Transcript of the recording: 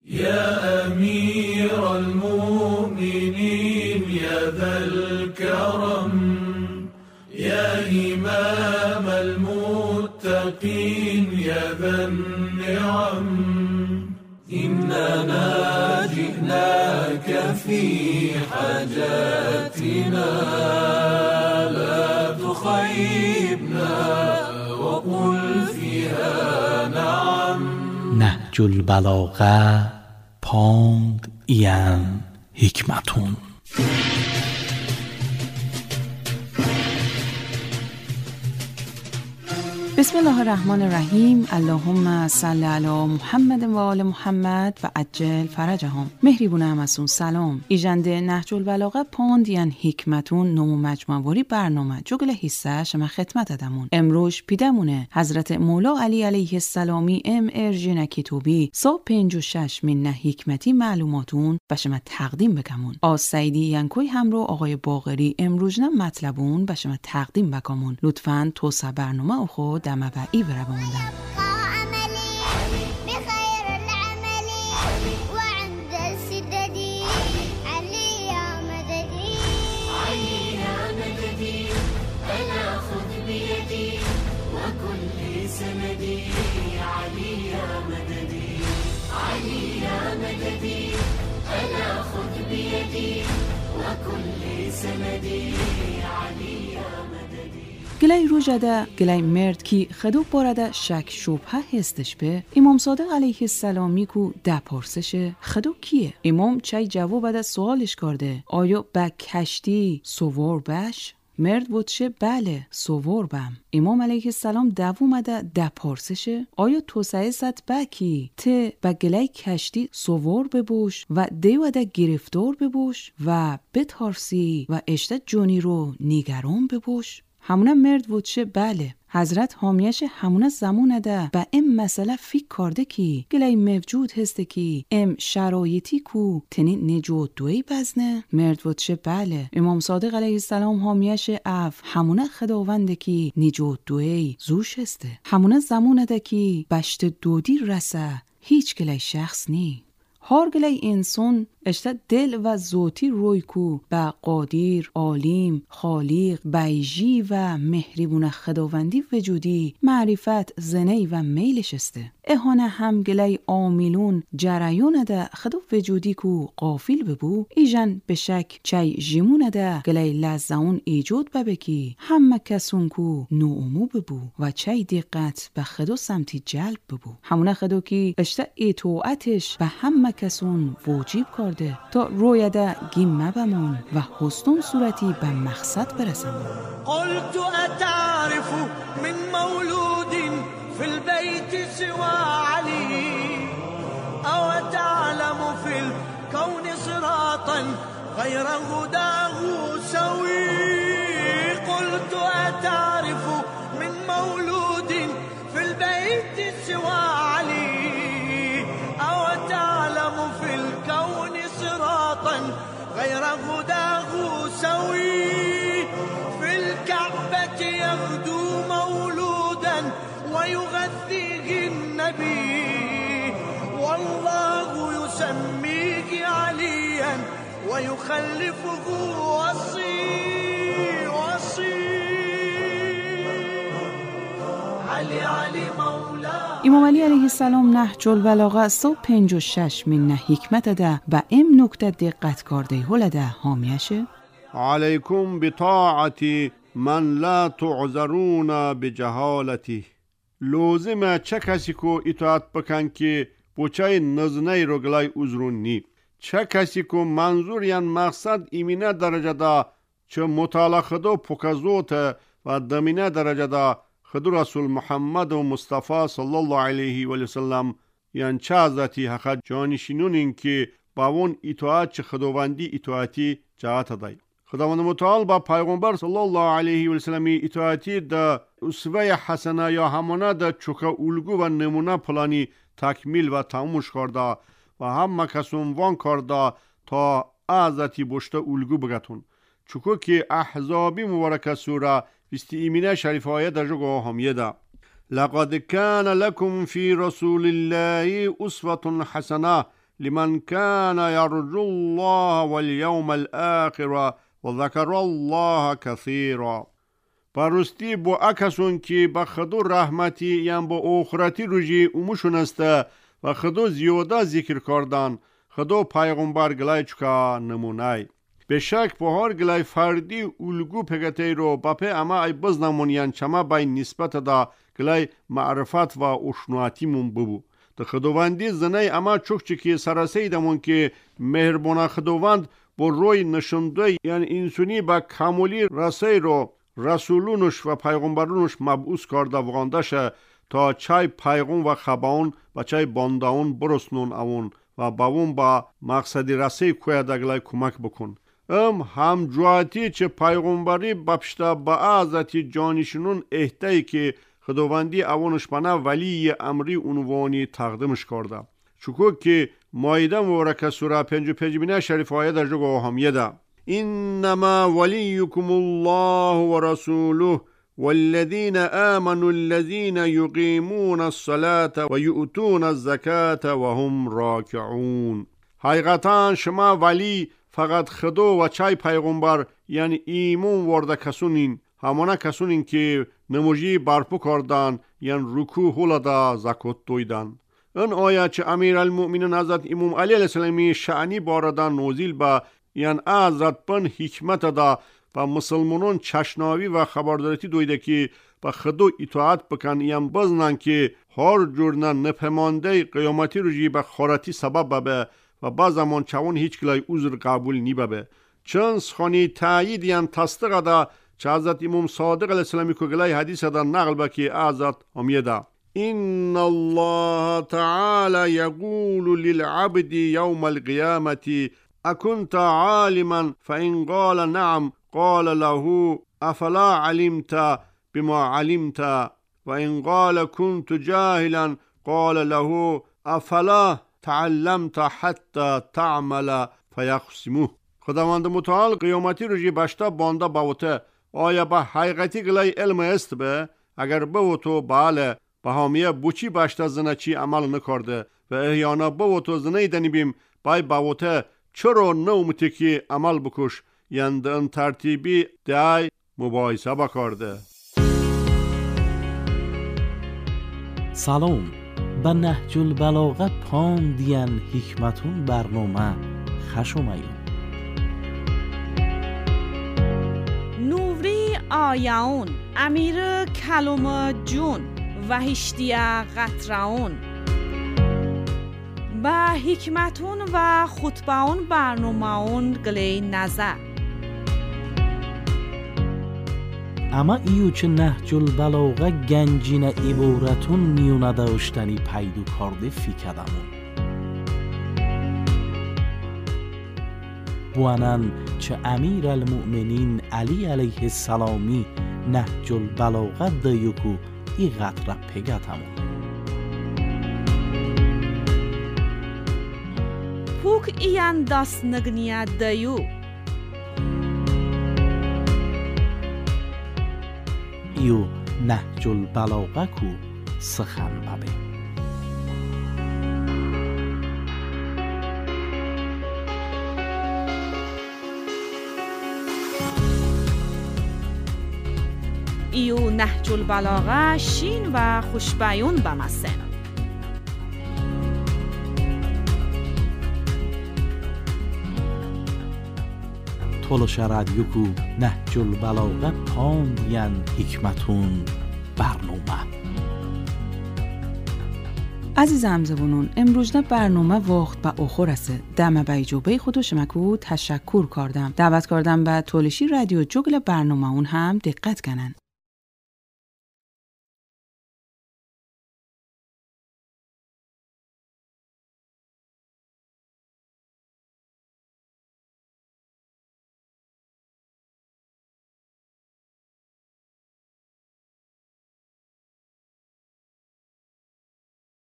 يا أمير المؤمنين يا ذا الكرم يا إمام المتقين يا ذا النعم إننا جئناك في حاجاتنا لا تخيبنا وقل فيها نعم. نهج البلاغه پوند این حکمتون. بسم الله الرحمن الرحیم. اللهم صل علی محمد و آل محمد و عجل فرجهم. مهریبونه همسون سلام. ایجنده نهج البلاغه پوند یان حکمتون نمو مجموعی برنامه جوگل حصه شما خدمت ادمون. امروز پیدمونه حضرت مولا علی علیه السلامی ارجین کتابی 156 من نه حکمتی معلوماتون و شما تقدیم بکمون. آز سیدی ینکوی همرو آقای باقری امروز نه مطلبون و شما تقدیم بکمون. لطفاً توسع برنامه خود دم بایی برموندن. گلای روجده گلای مرد کی خدو بارده شک شبهه هستش به امام صادق علیه السلامی کو ده پرسش خدو کیه؟ امام چای جواب ده سوالش کرده آیا با کشتی سوار بش؟ مرد بودشه بله سوار بم. امام علیه السلام دوومده ده پرسشه آیا توسعه ست بکی ته با گلای کشتی سوار ببوش و دیوده گرفتار ببوش و بتارسی و اشته جونی رو نگران ببوش؟ همونه مرد بودشه بله. حضرت حامیش همونه زمونه ده با ام مسئله فکر کرده کی گلای موجود هسته کی ام شرایطی کو تنی نجات دوی بزنه؟ مرد بودشه بله. امام صادق علیه السلام حامیش اف همونه خداونده کی نجات دوی زوش هسته. همونه زمونه ده کی بشت دودی رسه هیچ گلای شخص نی. هر گلای انسان اشته دل و ذاتی روی کو با قادر، عالم، خالق، بیجی و مهربون خداوندی وجودی معرفت زنی و میلش استه. اهانه هم گلای عاملون جریان ده خدا وجودی کو قافل ببو ایجن بشک چای جیمون ده گلای لزاون ایجود ببکی همه کسون کو نومو ببو و چای دقت به خدا سمتی جلب ببو. همونه خدا کی اشته اطاعتش به همه کسون واجب کرد تا رویده گیم بمون و حسن صورتی به مقصد برسمون. قلت اتعرف من مولود في البيت سوى علي او تعلم في الكون صراطا غير هداه سوي. قلت اتعرف من مولود في البيت سوى علي او تعلم في الكون صراطا غير هداه سوي. في الكعبة يغدو مولودا ويغذيه النبي والله يسميه عليا ويخلفه وصي علي مولا. امام علی علیه السلام نهج البلاغه 156 من نه حکمت ده و ام نکته دقت کرده هلده حامیشه علیکم بطاعتی من لا تعذرون بجهالتی. لازمه چه کسی کو اطاعت بکن که بچه نزنه رو گلای عذرون نی. چه کسی کو منظور یان مقصد ایمینه درجه دا چه مطالعه خدا پکزوت و دمینه درجه دا خدا رسول محمد و مصطفی صلی الله علیه و سلم یان چه ذاتی حق جانشینون این که با اون اطاعت چه خداوندی اطاعتی جهت دای. خداوند متعال با پیغمبر صلی الله علیه و سلم اطاعتی د اسوه حسنه یا همانه د چوکه الگو و نمونه پلانی تکمیل و تمومش کرده و همه کسون وان کرده تا ازتی بشته الگو بگتون. چوکو که احزابی مبارک سوره بیستی ایمینه شریف آیه در جگه همیه ده. لقد كان لكم في رسول الله أسوة حسنة لمن كان يرجو الله واليوم الآخر و ذکر الله کثیرا. براستی با اکسون که به خدا رحمتی یعنی با آخرتی روزی اومشون است و خدا زیاده ذکر کردن، خدا پیغمبر گلای چکا نمونه. به شک په هر گلای فردی الگو پگتی رو بپی اما ای بزنمون یعنی چما بای نسبت دا گلای معرفت و اشنواتی من ببو. ده خداوندی زنه اما چوک چکی سرسه دمون که مهربانه خداوند با روی نشنده یعنی انسانی با کاملی رسه رو رسولونش و پیغمبرونش مبعوث کرده وغانده شه تا چای پیغم و خباون و چای بانداون برسنون اون و باون با مقصدی رسه کوی دگلای کمک بکن. هم جواتی چه پیغمبری بپشته با عزتی جانشنون احتایی که خداوندی اونش بنا ولی امری عنوانی تقدیمش کرده. چکو که مایده مورکه سوره 55 شریف آیه در جگه همیه ده. انما ولیکم الله و رسوله والذین آمنوا الذین یقیمون الصلاة و یؤتون الزکاة و هم راکعون. حقیقتا شما ولی فقط خدا و چای پیغمبر یعنی ایمون ورده کسونین، همانه کسونین که نموجی برپو کردن یعنی رکوع هلده زکات دویدن. این آیه چه امیر المؤمنین حضرت امام علی علیه السلامی شعنی باردن نوزیل با یعنی حضرت پن حکمت دا و مسلمانان چشناوی و خبردارتی دویده که با خدا اطاعت بکن یعنی بزنن که هر جورنن نپمانده قیامتی رو جی به خارتی سبب ببه و با زمان چون هیچ کلای عذر قبول نی ببه. چند سخانی تایید یعنی تصدیق دا چه حضرت امام صادق علیه السلامی که گلای حدیث دا نقل بکی حضرت همیده. ان الله تعالی یقول للعبد یوم القیامة اکنت عالما فان قال نعم قال له افلا علمت بما علمت و ان قال كنت جاهلا قال له افلا تعلمت حتی تعمل فیقسمه. خداوند متعال قیامتی روزی بشتا بانده باوته آیا به حقیقتی گلای علم است به؟ اگر باوتو بله به هامیه بوچی بشتا زنه چی عمل نکرده و احیانا باوتو زنه دنیبیم بای باوته چرا نومتی که عمل بکش یعنی این ترتیبی دای مباحثه بکرده. سلام، به نهج البلاغه پاندین حکمتون برنامه خشومایون. نوری آیاون امیر کلوم جون و هشتیا قطراون با حکمتون و خطباون برنامهون گلی نظر اما ایو چه نهج البلاغه گنجین عبارتون میونه داشتنی پیدو کرده فیکدمون بوانن چه امیر المؤمنین علی علیه السلامی نهج البلاغه دیوکو ای قطره پگتمون پوک ایان دست نگنیا دیو ایو نهج البلاغه کو سخن ببه. ایو نهج البلاغه شین و خوشبیون بمسن. تولش رادیو کو نهج البلاغه پاندین حکمتون برنامه. عزیز همزبونون امروز برنامه وقت به آخر است. دم بیجوبه خودو شمکو تشکر کردم. دعوت کردم به تولشی رادیو جوگل برنامه اون هم دقت کنن.